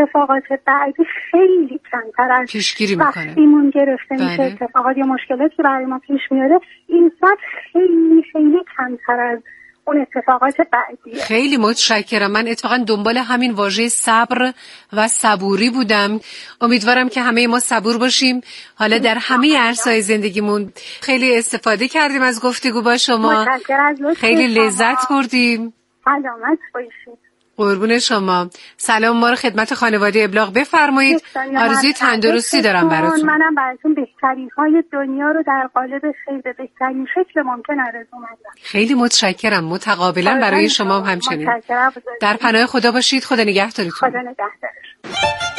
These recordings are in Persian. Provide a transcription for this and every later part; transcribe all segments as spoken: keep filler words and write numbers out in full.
اتفاقات بعدی خیلی کمتر از پیشگیری میکنه. وقتیمون گرفته میشه بله. اتفاقات یا مشکلاتی که برای ما پیش میاره این ساعت خیلی خیلی کمتر از اون اتفاقات بعدیه. خیلی متشکرم. من اتفاقا دنبال همین واژه صبر و صبوری بودم. امیدوارم که همه ما صبور باشیم. حالا در همه عرصه‌های زندگیمون خیلی استفاده کردیم از گفتگو با شما. خیلی لذت بردیم. سلامت باشید. قربون شما. سلام ما رو خدمت خانواده ابلاغ بفرمایید. آرزوی تندرستی دارم براتون. منم براتون بهترین های دنیا رو در قالب خیر به بهترین شکل ممکن آرزو مندم. خیلی متشکرم. متقابلا برای شما هم همچنین. در پناه خدا باشید. خدا نگهدارتون. خدا نگهدارش.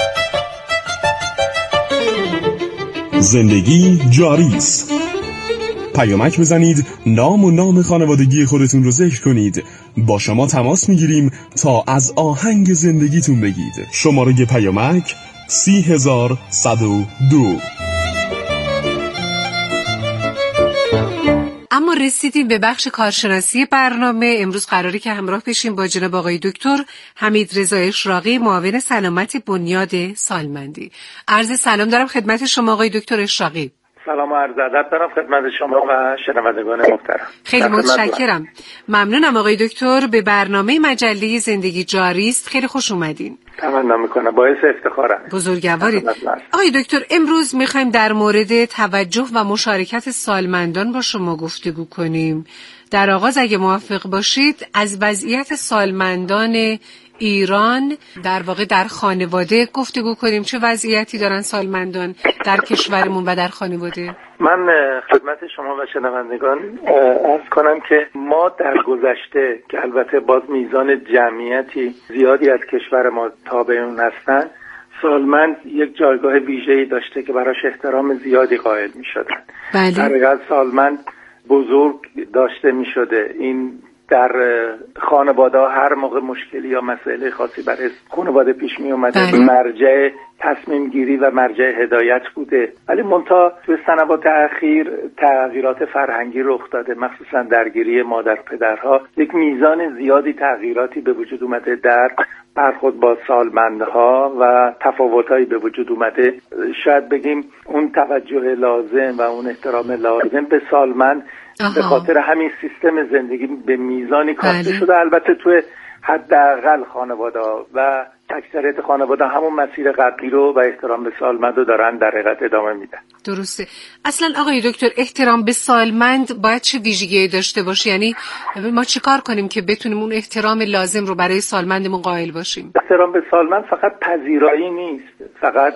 زندگی جاری است. پیامک بزنید، نام و نام خانوادگی خودتون رو ذکر کنید. با شما تماس میگیریم تا از آهنگ زندگیتون بگید. شماره پیامک سی هزار صد و دو. اما رسیدیم به بخش کارشناسی برنامه. امروز قراره که همراه بشیم با جناب آقای دکتر حمید رضا اشراقی، معاون سلامت بنیاد سالمندی. عرض سلام دارم خدمت شما آقای دکتر اشراقی. سلام و عرض ادب دارم خدمت شما و شنوندگان محترم. خیلی متشکرم. ممنونم آقای دکتر. به برنامه مجله زندگی جاری است خیلی خوش اومدین. تمنا میکنم، باعث افتخارم. بزرگوارید. آقای دکتر امروز میخوایم در مورد توجه و مشارکت سالمندان با شما گفتگو کنیم. در آغاز اگه موافق باشید از وضعیت سالمندان ایران در واقع در خانواده گفتگو کنیم. چه وضعیتی دارن سالمندان در کشورمون و در خانواده؟ من خدمت شما و شنوندگان عرض کنم که ما در گذشته که البته باز میزان جمعیتی زیادی از کشور ما تابع اون هستن، سالمند یک جایگاه ویژه‌ای داشته که براش احترام زیادی قائل می‌شدن. بله. در حقیقت سالمند بزرگ داشته می‌شده. این در خانواده هر موقع مشکلی یا مسئله خاصی برای خانواده پیش می اومده بله. مرجع تصمیم گیری و مرجع هدایت بوده. ولی منتها توی سنوات اخیر تغییرات فرهنگی رخ داده، مخصوصا درگیری مادر پدرها یک میزان زیادی تغییراتی به وجود اومده در برخورد با سالمندها و تفاوتایی به وجود اومده. شاید بگیم اون توجه لازم و اون احترام لازم به سالمند آها. به خاطر همین سیستم زندگی به میزانی کاسته شده. البته توی حداقل خانواده و اکثریت خانواده همون مسیر قبلی رو و احترام به سالمند رو دارن در حقیقت ادامه میدن. درسته. اصلا آقای دکتر احترام به سالمند باید چه ویژگی داشته باشه؟ یعنی ما چه کار کنیم که بتونیم اون احترام لازم رو برای سالمندمون قائل باشیم؟ احترام به سالمند فقط پذیرایی نیست، فقط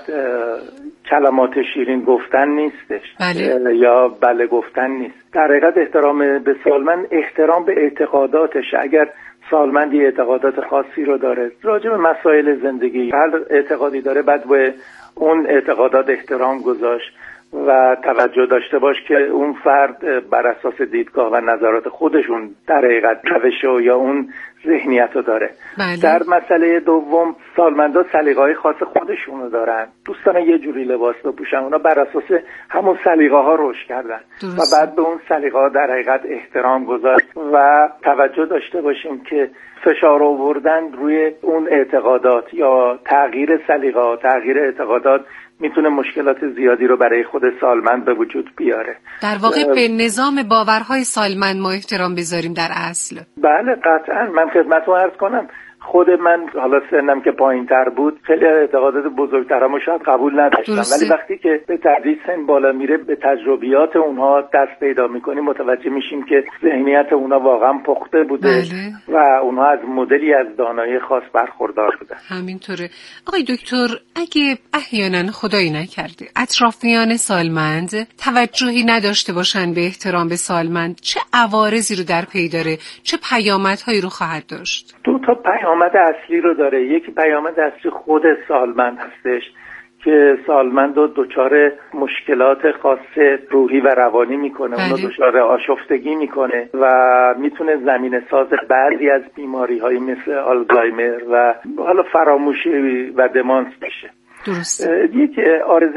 کلمات شیرین گفتن نیستش. بله. یا بله گفتن نیست. در حقیقت احترام به سالمند احترام به اعتقاداتش. اگر سالمندی اعتقادات خاصی رو داره راجع به مسائل زندگی، هر اعتقادی داره، بعد به اون اعتقادات احترام گذاشت و توجه داشته باش که اون فرد بر اساس دیدگاه و نظرات خودشون در حقیقت روش یا اون ذهنیت رو داره. بله. در مسئله دوم سالمندا سلیقه‌های خاص خودشونو دارن، دوستان یه جوری لباس بپوشن، اونا بر اساس همون سلیقه ها رشد کردن درست. و بعد به اون سلیقه ها در حقیقت احترام گذاشت و توجه داشته باشیم که فشار آوردن روی اون اعتقادات یا تغییر سلیقه ها، تغییر اعتقادات میتونه مشکلات زیادی رو برای خود سالمند به وجود بیاره. در واقع به نظام باورهای سالمند ما احترام بذاریم در اصل. بله قطعا. من خدمتتون عرض کنم خود من حالا سنم که پایین تر بود خیلی اعتقادات بزرگترمو شاید قبول نداشتم، ولی وقتی که به تدریج سن بالا میره به تجربیات اونها دست پیدا میکنیم متوجه میشیم که ذهنیت اونها واقعا پخته بوده. بله. و اونها از مدلی از دانایی خاص برخوردار بودن. همینطوره. آقای دکتر اگه احیانا خدایی نکرده اطرافیان سالمند توجهی نداشته باشن به احترام به سالمند، چه عوارضی رو در پی داره؟ چه پیامدهایی رو خواهد داشت؟ دو تا پیامد اصلی رو داره. یکی پیامد اصلی خود سالمند هستش که سالمند رو دچار مشکلات خاص روحی و روانی میکنه. بله. اونو دچار آشفتگی میکنه و میتونه زمینه ساز بعضی از بیماری های مثل آلزایمر و حالا فراموشی و دمانس بشه. درست. یک عارضه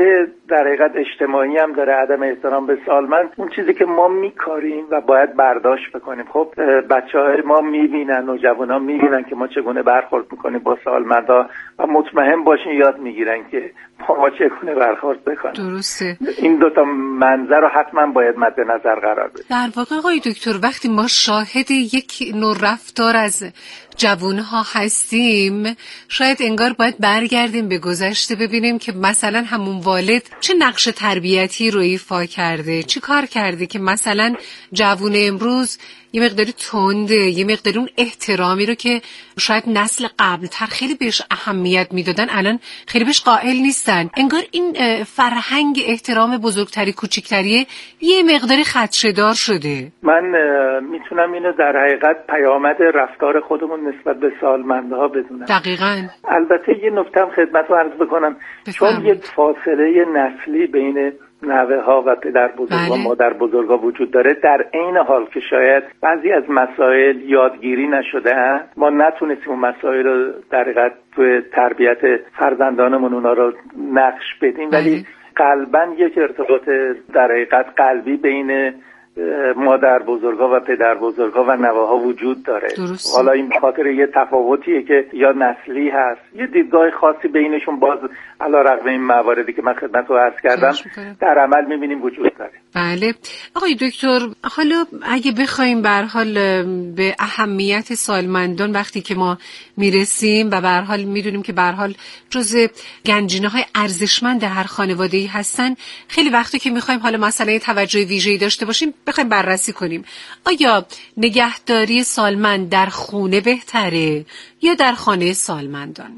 در حقیقت اجتماعی هم داره، عدم احترام به سالمند، اون چیزی که ما میکاریم و باید برداشت بکنیم. خب بچه‌های ما میبینن، نوجوانان میبینن که ما چگونه برخورد میکنیم با سالمندها و مطمئن باشین یاد میگیرن که ما چگونه برخورد بکنیم. درسته. این دوتا منظر رو حتما باید مد نظر قرار بدیم. در واقع آقای دکتر وقتی ما شاهد یک نوع رفتار از جوانها هستیم، شاید انگار باید برگردیم به گذشته ببینیم که مثلا همون والد چه نقش تربیتی رو ایفا کرده، چی کار کرده که مثلا جوان امروز یه مقداری تنده، یه مقداری اون احترامی رو که شاید نسل قبلتر خیلی بهش اهمیت میدادن الان خیلی بهش قائل نیستن. انگار این فرهنگ احترام بزرگتری کوچیکتری یه مقداری خدشه‌دار شده. من میتونم اینو در حقیقت پیامد رفتار خودمون نسبت به سالمندها بدونم. دقیقاً. البته یه نکته هم خدمتتون عرض بکنم، چون یک فاصله نسلی بین نوه ها و پدر بزرگ و مادر بزرگ ها وجود داره، در عین حال که شاید بعضی از مسائل یادگیری نشده، ما نتونستیم اون مسائل رو در حقیقت توی تربیت فرزندانمون اونا رو نقش بدیم، ولی قلباً یک ارتباط در حقیقت قلبی بین مادر بزرگا و پدر بزرگا و نوه‌ها وجود داره. درست. حالا این خاطر یه تفاوتیه که یا نسلی هست، یه دیدگاه خاصی بینشون باز علیرغم این مواردی که من خدمتتون عرض کردم در عمل می‌بینیم وجود داره. بله آقای دکتر، حالا اگه بخوایم به هر حال به اهمیت سالمندان وقتی که ما میرسیم و به هر حال میدونیم که به هر حال جزء گنجینه‌های ارزشمند هر خانواده‌ای هستن، خیلی وقتی که می‌خوایم حالا مثلا توجه ویژه‌ای داشته باشیم بخوایم بررسی کنیم آیا نگهداری سالمند در خونه بهتره یا در خانه سالمندان؟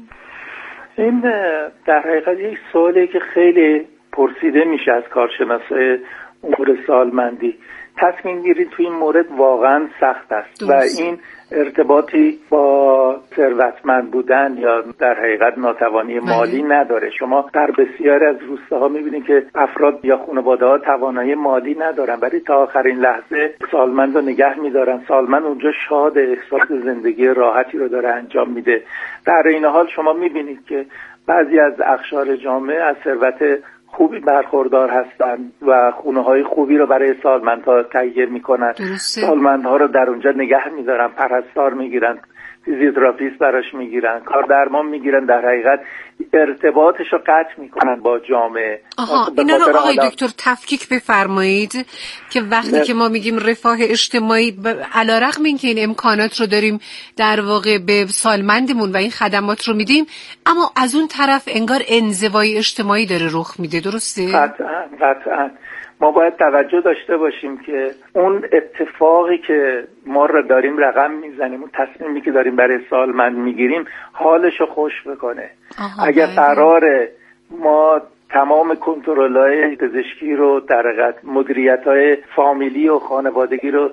این در حقیقت یک سوالی که خیلی پرسیده میشه از کارشناسای امور سالمندی. تصمیم گیری توی این مورد واقعا سخت است و این ارتباطی با ثروتمند بودن یا در حقیقت ناتوانی مالی نداره. شما در بسیاری از روستاها میبینید که افراد یا خانواده‌ها توانایی مالی ندارن ولی تا آخرین لحظه سالمند رو نگه میدارن. سالمند اونجا شاد، احساس زندگی راحتی رو داره انجام میده. در این حال شما میبینید که بعضی از اقشار جامعه از ثروت خوبی برخوردار هستند و خونه های خوبی رو برای سالمندها تهیه میکنن. سالمندها رو در اونجا نگه میدارن، پرستار میگیرن، فیزیوتراپیست براش میگیرن، کار درمان میگیرن، در حقیقت ارتباطش رو قطع میکنن با جامعه. آها اینا رو آقای دکتر تفکیک بفرمایید که وقتی نه. که ما میگیم رفاه اجتماعی علیرغم اینکه این امکانات رو داریم در واقع به سالمندمون و این خدمات رو میدیم، اما از اون طرف انگار انزوای اجتماعی داره رخ میده. درسته؟ قطعا قطعا ما باید توجه داشته باشیم که اون اتفاقی که ما رو داریم رقم میزنیم، اون تصمیمی که داریم برای سالمند میگیریم حالشو خوش بکنه. اگر قراره ما تمام کنترل‌های پزشکی رو در حقیقت مدیریت‌های فامیلی و خانوادگی رو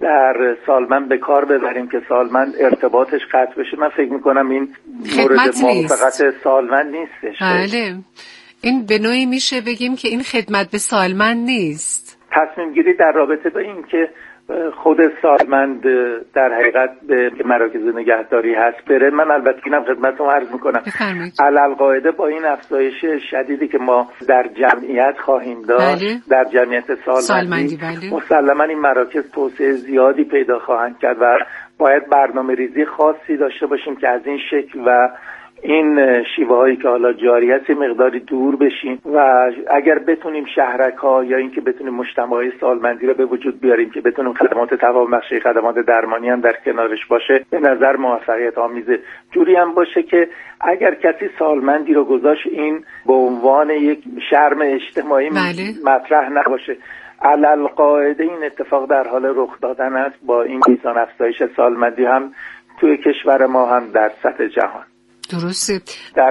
در سالمند به کار ببریم که سالمند ارتباطش قطع بشه، من فکر میکنم این مورد موافقت سالمند نیستش. بله این به نوعی میشه بگیم که این خدمت به سالمند نیست. تصمیم گیری در رابطه با این که خود سالمند در حقیقت به مراکز نگهداری هست بره، من البته اینم خدمتتون عرض میکنم علالقاعده با این افزایش شدیدی که ما در جمعیت خواهیم داشت بله. در جمعیت سالمندی, سالمندی بله. مسلما این مراکز توسعه زیادی پیدا خواهند کرد و باید برنامه ریزی خاصی داشته باشیم که از این شکل و این شیوه هایی که حالا جاری هست مقداری دور بشیم و اگر بتونیم شهرک ها یا اینکه بتونیم مجتمعات سالمندی رو به وجود بیاریم که بتونیم خدمات توانبخشی، خدمات درمانی هم در کنارش باشه، به نظر موفقیت آمیزه. جوری هم باشه که اگر کسی سالمندی رو گذاشت این به عنوان یک شرم اجتماعی بله. مطرح نباشه. علالقاعده این اتفاق در حال رخ دادن است با این میزان افزایش سالمندی هم توی کشور ما هم در سطح جهان. درسته. در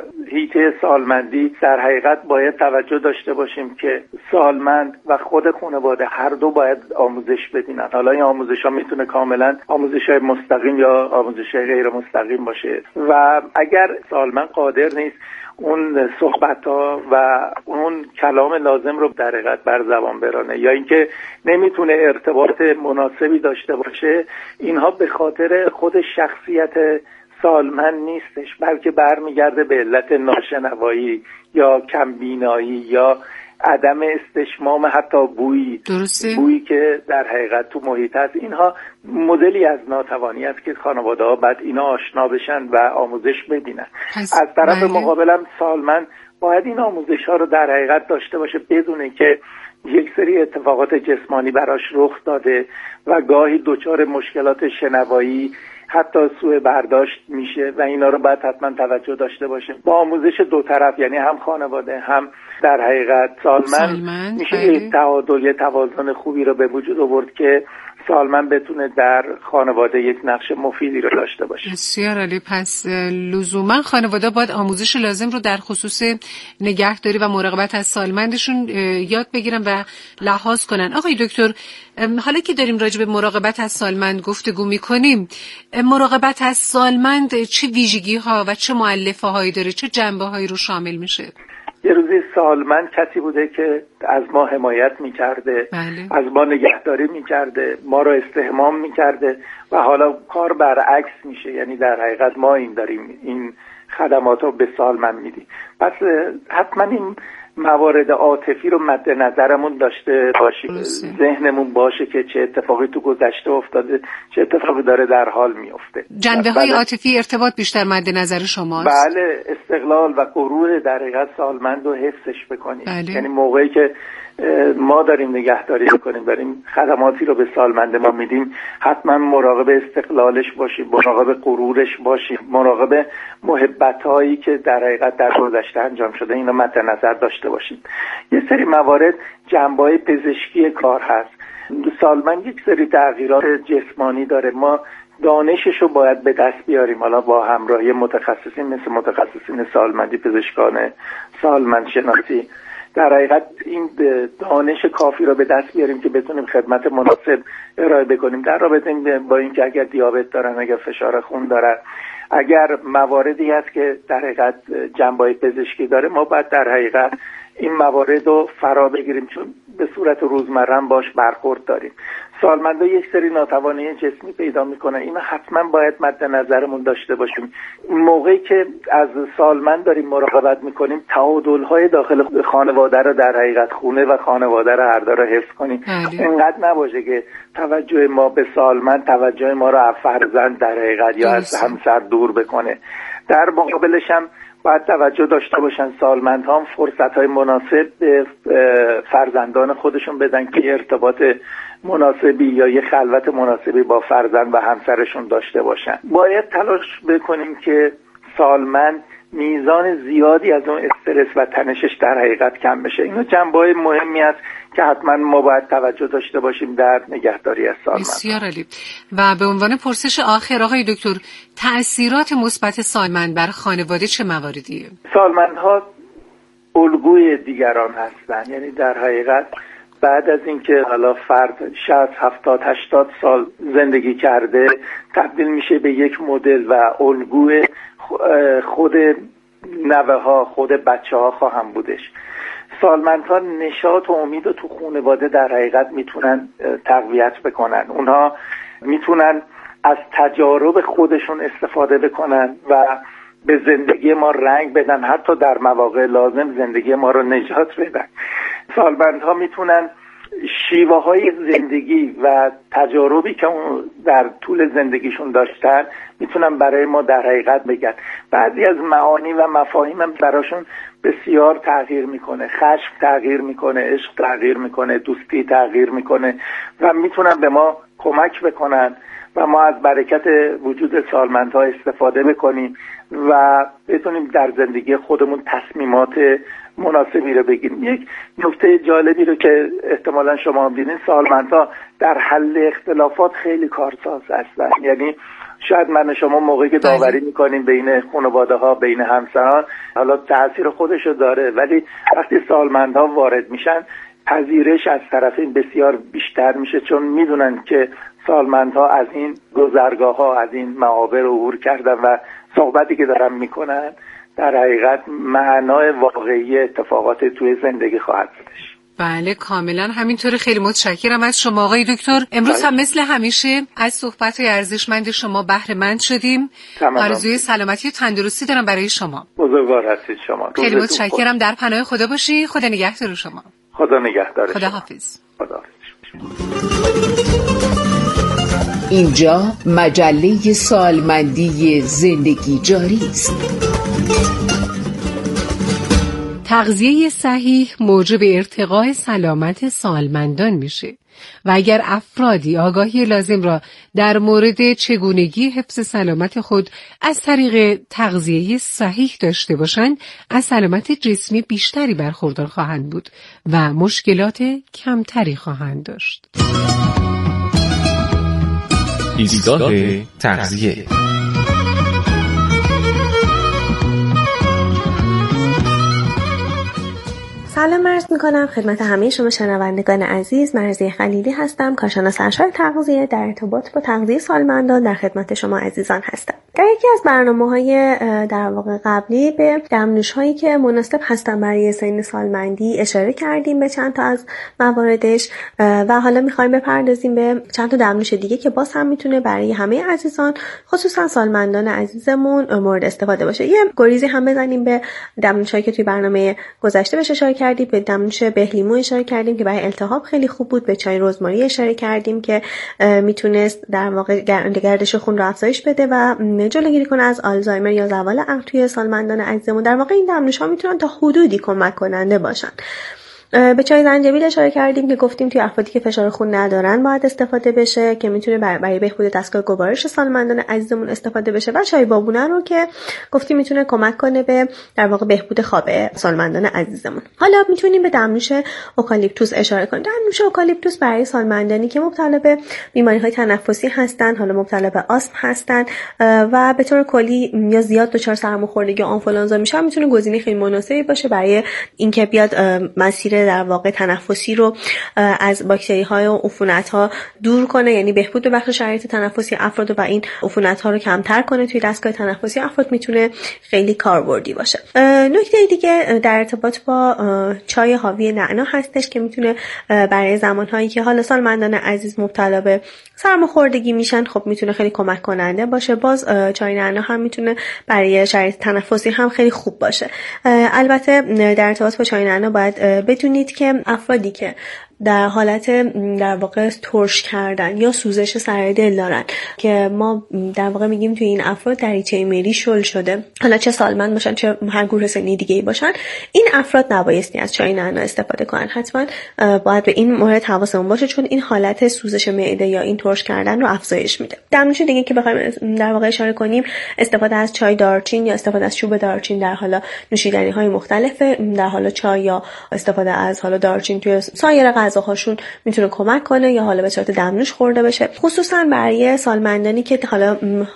حیطه سالمندی در حقیقت باید توجه داشته باشیم که سالمند و خود خانواده هر دو باید آموزش بدینن. حالا این آموزش ها میتونه کاملا آموزش های مستقیم یا آموزش های غیر مستقیم باشه و اگر سالمند قادر نیست اون صحبت ها و اون کلام لازم رو در حقیقت بر زبان برانه یا اینکه نمیتونه ارتباط مناسبی داشته باشه، اینها به خاطر خود شخصیت سالمند نیستش، بلکه برمیگرده به علت ناشنوایی یا کمبینایی یا عدم استشمام حتی بویی درسته. بویی که در حقیقت تو محیط هست. اینها مدلی از ناتوانی است که خانواده ها باید اینا آشنا بشن و آموزش ببینن. از طرف بله. مقابلم سالمند باید این آموزش ها رو در حقیقت داشته باشه، بدونه که یک سری اتفاقات جسمانی براش رخ داده و گاهی دچار مشکلات شنوایی حتی سوء برداشت میشه و اینا رو باید حتما توجه داشته باشه. با آموزش دو طرف، یعنی هم خانواده هم در حقیقت سالمند میشه یک تعادل، یک توازن خوبی رو به وجود آورد که سالمند بتونه در خانواده یک نقش مفیدی رو داشته باشه. بسیار عالی. پس لزوما خانواده باید آموزش لازم رو در خصوص نگهداری و مراقبت از سالمندشون یاد بگیرن و لحاظ کنن. آقای دکتر، حالا که داریم راجع به مراقبت از سالمند گفتگو می‌کنیم، مراقبت از سالمند چه ویژگی‌ها و چه مؤلفه‌هایی داره، چه جنبه‌هایی رو شامل میشه؟ یه روزی سالمند کسی بوده که از ما حمایت میکرده، بله. از ما نگهداری میکرده، ما رو استحمام میکرده و حالا کار برعکس میشه، یعنی در حقیقت ما این داریم این خدمات رو به سالمند میدیم. پس حتما این موارد عاطفی رو مد نظرمون داشته باشیم، ذهنمون باشه که چه اتفاقی تو گذشته افتاده، چه اتفاقی داره در حال میفته. جنبه های بله. عاطفی ارتباط بیشتر مد نظر شماست. بله، استقلال و غرور در حقیقت سالمند رو حفظش بکنیم. بله. یعنی موقعی که ما داریم نگهداری میکنیم، داریم خدماتی رو به سالمند ما میدیم، حتما مراقب استقلالش باشیم، مراقب غرورش باشیم، مراقب محبتایی که در حقیقت در گذشته انجام شده اینا مد نظر داشته باشیم. یه سری موارد جنبه‌های پزشکی کار هست. سالمند یک سری تغییرات جسمانی داره، ما دانشش رو باید به دست بیاریم، حالا با همراهی متخصصین مثل متخصصین سالمندی، پزشکان سالمند شناسی، در حقیقت این دانش کافی رو به دست بیاریم که بتونیم خدمت مناسب ارائه بکنیم در رابطه با اینکه اگر دیابت دارن، اگر فشار خون دارن، اگر مواردی هست که در حقیقت جنبه‌های پزشکی داره، ما باید در حقیقت این موارد رو فرا بگیریم، چون به صورت روزمره باش برخورد داریم. سالمندا یک سری ناتوانی جسمی پیدا میکنن، اینا حتما باید مد نظرمون داشته باشیم. موقعی که از سالمند داریم مراقبت میکنیم، تعادل‌های داخل خانواده رو در حقیقت خونه و خانواده رو هر دو رو حفظ کنیم. اینقدر نباشه که توجه ما به سالمند توجه ما رو از فرزند در حقیقت یا از همسر دور بکنه. در مقابلش هم باید توجه داشته باشن سالمندها هم فرصت‌های مناسب به فرزندان خودشون بدن که ارتباط مناسبی یا یه خلوت مناسبی با فرزند و همسرشون داشته باشن. باید تلاش بکنیم که سالمند میزان زیادی از اون استرس و تنشش در حقیقت کم بشه. اینا جنبه‌های مهمی است که حتما ما باید توجه داشته باشیم در نگهداری از سالمند. بسیار عالی. و به عنوان پرسش آخر آقای دکتر، تأثیرات مثبت سالمند بر خانواده چه مواردیه؟ سالمندها الگوی دیگران هستن، یعنی در حقیقت بعد از اینکه حالا فرد شصت، هفتاد، هشتاد سال زندگی کرده، تبدیل میشه به یک مدل و الگوی خود نوه ها، خود بچه ها خواهم بودش. سالمندها نشاط و امید رو تو خانواده در حقیقت میتونن تقویت بکنن. اونها میتونن از تجارب خودشون استفاده بکنن و به زندگی ما رنگ بدن، حتی در مواقع لازم زندگی ما رو نجات بدن. سالمندها میتونن شیوه های زندگی و تجاربی که در طول زندگیشون داشتن میتونن برای ما در حقیقت بگن. بعضی از معانی و مفاهیم هم براشون بسیار تغییر میکنه، خشم تغییر میکنه، عشق تغییر میکنه، دوستی تغییر میکنه و میتونن به ما کمک بکنن و ما از برکت وجود سالمندها استفاده بکنیم و بتونیم در زندگی خودمون تصمیمات مناسبی رو بگیریم. یک نکته جالبی رو که احتمالا شما هم دیدین، سالمندها در حل اختلافات خیلی کارساز هستن. یعنی شاید من و شما موقعی که داوری میکنیم بین خانواده ها، بین همسران، حالا تأثیر خودشو داره، ولی وقتی سالمندها وارد میشن پذیرش از طرفین بسیار بیشتر میشه، چون میدونن که سالمندها از این گذرگاه ها، از این معابر عبور کردن و صحبتی که دارن میکنن در حقیقت معنای واقعی اتفاقات توی زندگی خواهد بودش. بله کاملا همینطوره. خیلی متشکرم از شما آقای دکتر. امروز هم مثل همیشه از صحبت‌های ارزشمند شما بهره مند شدیم. آرزوی سلامتی و تندرستی دارم برای شما. بزرگوار هستید شما. خیلی متشکرم. در پناه خدا باشی. خدا نگهدار شما. خدا نگهدار شما. خدا حافظ. خدا حافظ. اینجا مجله سالمندی زندگی جاری است. تغذیه صحیح موجب ارتقاء سلامت سالمندان میشه و اگر افرادی آگاهی لازم را در مورد چگونگی حفظ سلامت خود از طریق تغذیه صحیح داشته باشند، از سلامت جسمی بیشتری برخوردار خواهند بود و مشکلات کمتری خواهند داشت. ایستگاه تغذیه. سلام عرض میکنم خدمت همه شما شنوندگان عزیز. مرضیه خلیلی هستم، کارشناس ارشد تغذیه. در ارتباط با تغذیه سالمندان در خدمت شما عزیزان هستم. در یکی از برنامه‌های در واقع قبلی به دمنوش‌هایی که مناسب هستن برای سن سالمندی اشاره کردیم به چند تا از مواردش و حالا می‌خوایم بپردازیم به چند تا دمنوش دیگه که باز هم میتونه برای همه عزیزان خصوصا سالمندان عزیزمون مورد استفاده باشه. یه گریزی هم بزنیم به دمنوش‌هایی که توی برنامه گذشته بهش اشاره کردیم. به دمنوش بهلیمو اشاره کردیم که برای التهاب خیلی خوب بود. به چای رزماری اشاره کردیم که میتونست در واقع گردش خون رو افزایش بده و جلوگیری کنه از آلزایمر یا زوال عقل توی سالمندان عزیزمون. در واقع این دمنوش‌ها میتونن تا حدودی کمک کننده باشن. به چای زنجبیل اشاره کردیم که گفتیم توی افرادی که فشار خون ندارن باید استفاده بشه که میتونه برای بهبود دستگاه گوارش سالمندان عزیزمون استفاده بشه و چای بابونه رو که گفتیم میتونه کمک کنه به در واقع بهبود خواب سالمندان عزیزمون. حالا میتونیم به دمنوش اوکالیپتوس اشاره کنیم. دمنوش اوکالیپتوس برای سالمندانی که مبتلا به بیماری‌های تنفسی هستن، حالا مبتلا به آسم هستن و به طور کلی یا زیاد دچار سرماخوردگی یا آنفولانزا میشن، میتونه گزینه خیلی مناسبی باشه برای اینکه بیاد مسیر در واقع تنفسی رو از باکتری های و عفونت ها دور کنه، یعنی بهبود بخش شرایط تنفسی افراد و این عفونت ها رو کمتر کنه توی دستگاه تنفسی افراد، میتونه خیلی کاربردی باشه. نکته دیگه در ارتباط با چای حاوی نعنا هستش که میتونه برای زمان هایی که حالا سالمندان عزیز مبتلا به سرماخوردگی میشن خب میتونه خیلی کمک کننده باشه. باز چای نعنا هم میتونه برای شرایط تنفسی هم خیلی خوب باشه. البته در ارتباط با چای نعنا باید بدونید که افرادی که در حالت در واقع ترش کردن یا سوزش سر دل دارن که ما در واقع میگیم توی این افراد دریچه مری شل شده، حالا چه سالمند باشن چه هر گروه سنی دیگه‌ای باشن، این افراد نبایستی از چای نعنا استفاده کنن. حتما باید به این مورد حواسمون باشه چون این حالت سوزش معده یا این ترش کردن رو افزایش میده. دمنوش دیگه که بخوایم در واقع اشاره کنیم استفاده از چای دارچین یا استفاده از چوب دارچین در حالا نوشیدنی‌های مختلف، در حالا چای یا استفاده از حالا دارچین توی سایر غذاهاشون میتونه کمک کنه یا حالا به صورت دمنوش خورده بشه، خصوصا برای سالمندانی که حالا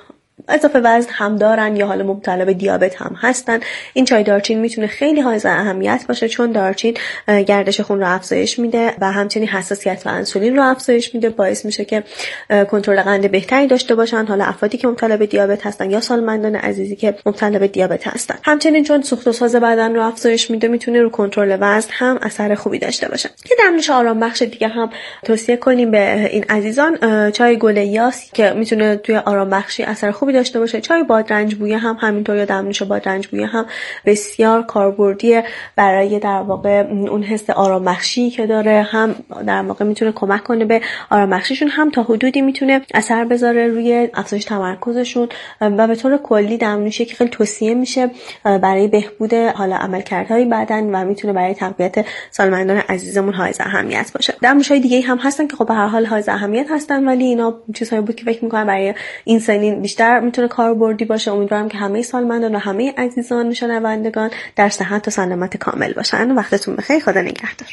اضافه وزن هم دارن یا حالا مبتلا به دیابت هم هستن. این چای دارچین میتونه خیلی حائز اهمیت باشه چون دارچین گردش خون رو افزایش میده و همچنین حساسیت و انسولین رو افزایش میده، باعث میشه که کنترل قند بهتری داشته باشن حالا افرادی که مبتلا به دیابت هستن یا سالمندان عزیزی که مبتلا به دیابت هستن. همچنین چون سوخت و ساز بدن رو افزایش میده میتونه رو کنترل وزن هم اثر خوبی داشته باشه. یه دمنوش آرام بخش دیگه هم توصیه کنیم به این عزیزان، چای گل یاس که میتونه توی آرام بخشی اثر خوبی داشته باشه. چای بادرنج بویه هم همینطور یا دمنوش بادرنج بویه هم بسیار کاربردیه برای در واقع اون حس آرام بخشی که داره، هم در واقع میتونه کمک کنه به آرام بخشیشون، هم تا حدودی میتونه اثر بذاره روی افزایش تمرکزشون و به طور کلی دمنوشی که خیلی توصیه میشه برای بهبود حالا عملکردهای بدن و میتونه برای تقویت سالمندان عزیزمون حائز اهمیت باشه. دمنوش‌های دیگه هم هستن که خب به هر حال حائز اهمیت هستن ولی اینا چیزهایی بود که فکر می‌کنم برای این سنین بیشتر میتونه کاربردی باشه. امیدوارم که همه سالمندان و همه عزیزان شنوندگان در صحت و سلامت کامل باشن. وقتتون بخیر. خدا نگهدار.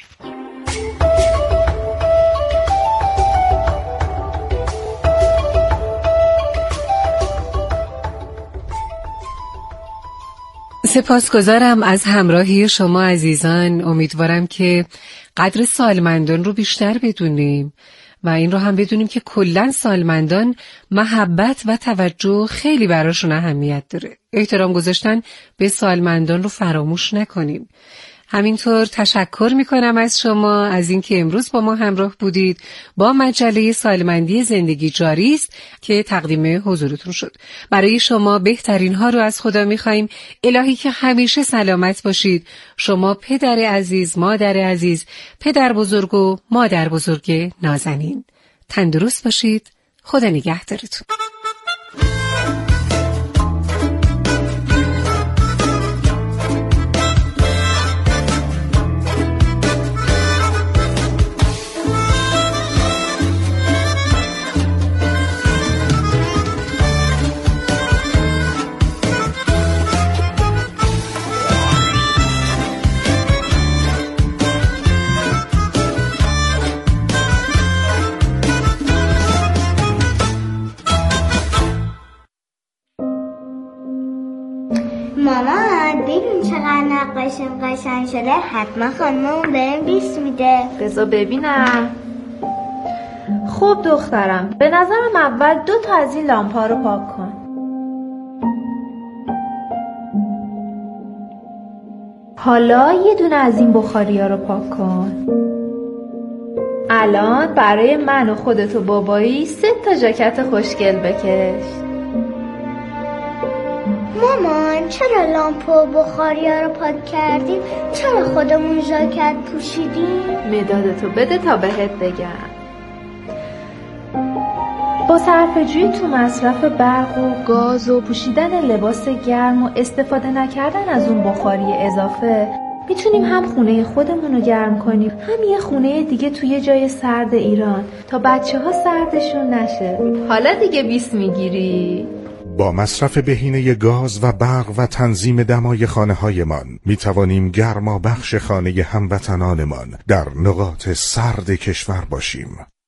سپاسگزارم از همراهی شما عزیزان. امیدوارم که قدر سالمندان رو بیشتر بدونیم و این رو هم بدونیم که کلاً سالمندان محبت و توجه خیلی براشون اهمیت داره. احترام گذاشتن به سالمندان رو فراموش نکنیم. همینطور تشکر میکنم از شما از اینکه امروز با ما همراه بودید با مجله سالمندی زندگی جاری است که تقدیم حضورتون شد. برای شما بهترین ها رو از خدا میخوایم. الهی که همیشه سلامت باشید. شما پدر عزیز، مادر عزیز، پدر بزرگ و مادر بزرگ نازنین. تندرست باشید. خدا نگهدارتون. مامان ببین چقدر نقاشیم قشنگ شده، حتما خانممون بهم بیست میده. بذار ببینم. خب دخترم، به نظرم اول دو تا از این لامپا رو پاک کن. حالا یه دونه از این بخاریا رو پاک کن. الان برای من و خودت و بابایی سه تا ژاکت خوشگل بکش. مامان چرا لامپ و بخاریا رو پاک کردیم؟ چرا خودمون ژاکت پوشیدیم؟ مدادتو بده تا بهت بگم. با صرفه‌جویی تو مصرف برق و گاز و پوشیدن لباس گرم و استفاده نکردن از اون بخاری اضافه میتونیم هم خونه خودمون رو گرم کنیم، هم یه خونه دیگه توی جای سرد ایران تا بچه ها سردشون نشه. حالا دیگه بیست میگیری؟ با مصرف بهینه گاز و برق و تنظیم دمای خانه‌هایمان می‌توانیم گرما بخش خانه هموطنانمان در نقاط سرد کشور باشیم.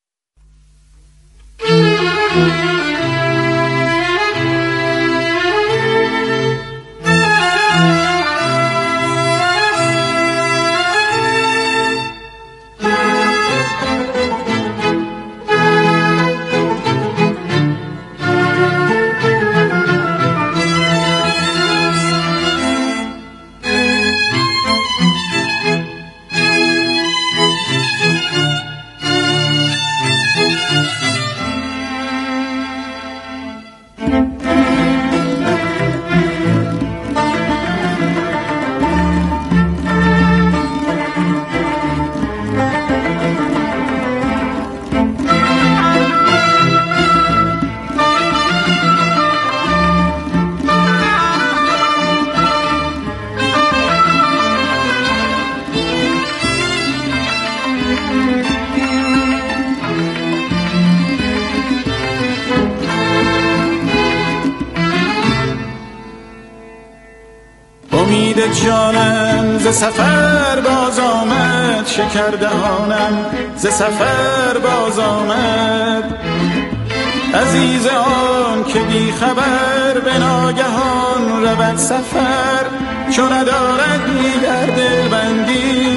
امید جانم ز سفر باز آمد، شکر دهانم ز سفر باز آمد. عزیز آن که بی خبر به ناگهان رود سفر، چون ندارد دیگر دلبندی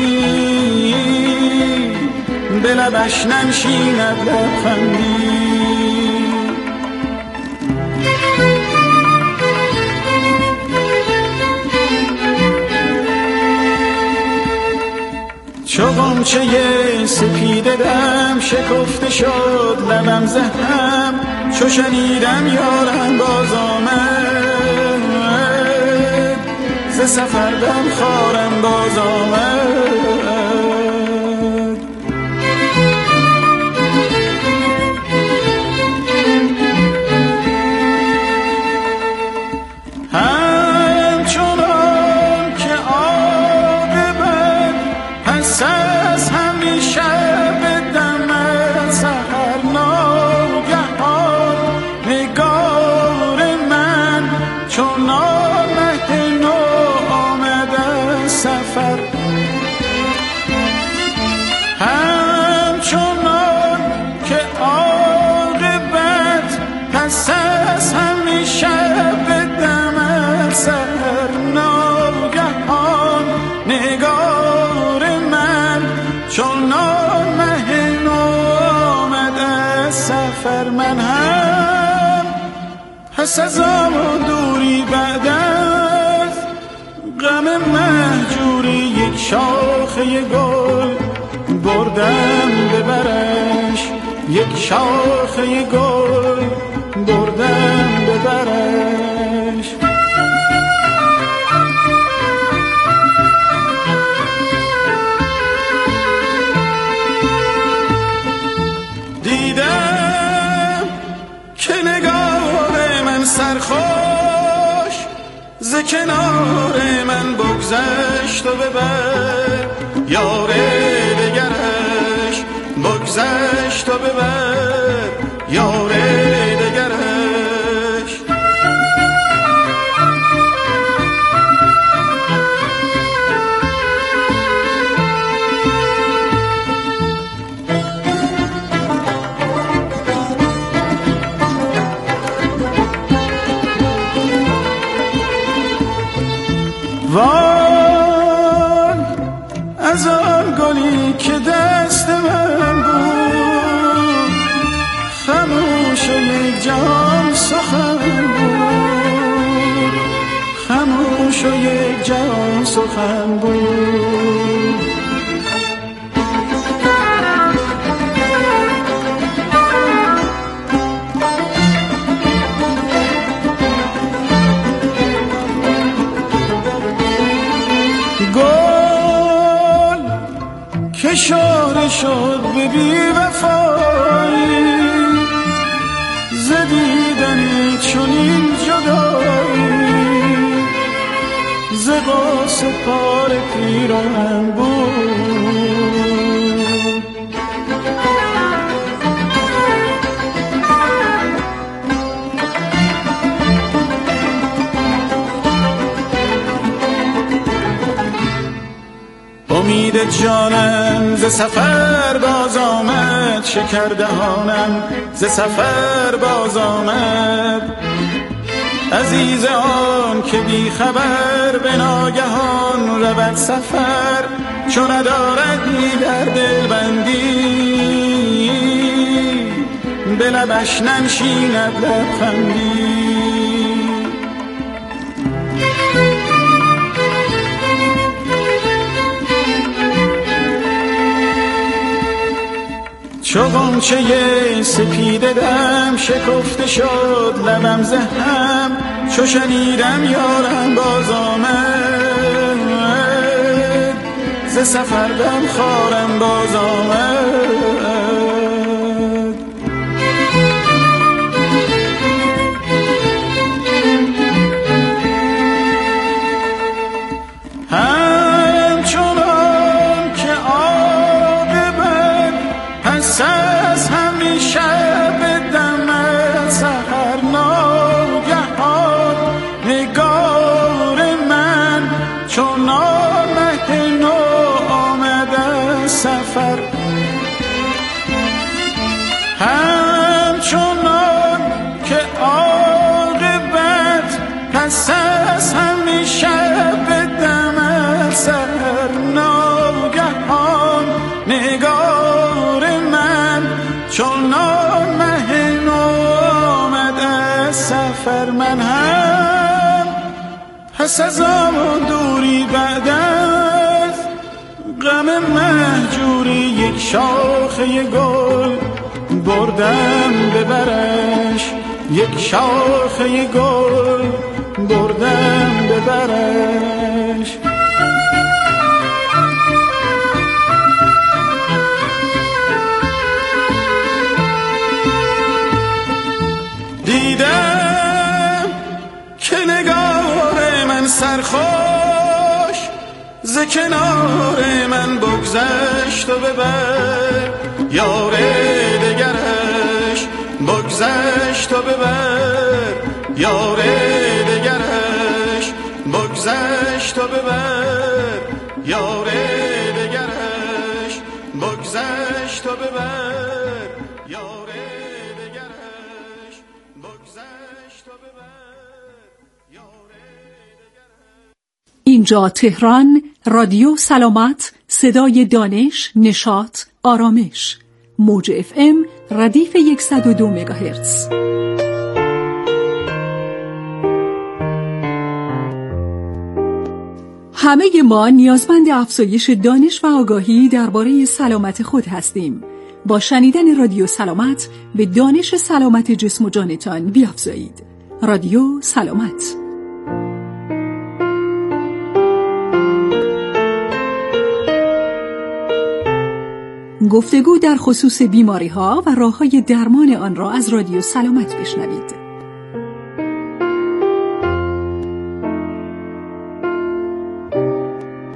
به لبش ننشیند لبخندی. چو غنچه سپیده دم شکفته شد لبم زهم، چو شنیدم یارم باز آمد، ز سفر دم خارم باز آمد. من هم پس از آن دوری بعد از غم مهجوری یک شاخه گل بردم ببرش، یک شاخه گل بردم ببرش. دیدم که نگاه من سرخوش ز کنار من بگذشت و ببر یار دگرش، بگذشت و ببر یار دگرش. وای از آن گلی که دست من بود، خموش و یک جان سخن بود، خموش و یک جان سخن بود. که شاره شد به بی وفایی، ز دیدن چنین جدایی، ز قاس پار پیران بود. امید جانم ز سفر باز آمد، شکر دهانم ز سفر باز آمد. عزیز آن که بی خبر به ناگهان رود سفر، چو ندارد در دل بندی به لبش ننشیند لبخندی. چو غنچه سپیده دم شکفته شد لبم ز هم، چو شنیدم یارم باز آمد، ز سفر دم خارم باز آمد. همچنان که عاقبت پس از همیشه به دم سحر ناگهان، نگار من چنان مه نو آمده سفر. همچنان که عاقبت پس از همیشه به دم سحر ناگهان، نگار چنان مه نو آمد از سفر. من هم پس از آن دوری بعد از غم مهجوری، یک شاخه گل بردم ببرش، یک شاخه گل بردم ببرش. دیدم که نگار من سرخوش ز کنار من بگذشت و ببر یار دگرش، بگذشت و ببر یار دگرش، بگذشت و ببر یار دگرش، بگذشت و ببر یار دگرش، بگذشت و ببر یار دگرش. اینجا تهران، رادیو سلامت، صدای دانش، نشاط، آرامش. موج اف ام ردیف صد و دو مگاهرتز. همه ما نیازمند افزایش دانش و آگاهی درباره سلامت خود هستیم. با شنیدن رادیو سلامت به دانش سلامت جسم و جانتان بیافزایید. رادیو سلامت. گفتگو در خصوص بیماری‌ها و راه‌های درمان آن را از رادیو سلامت بشنوید.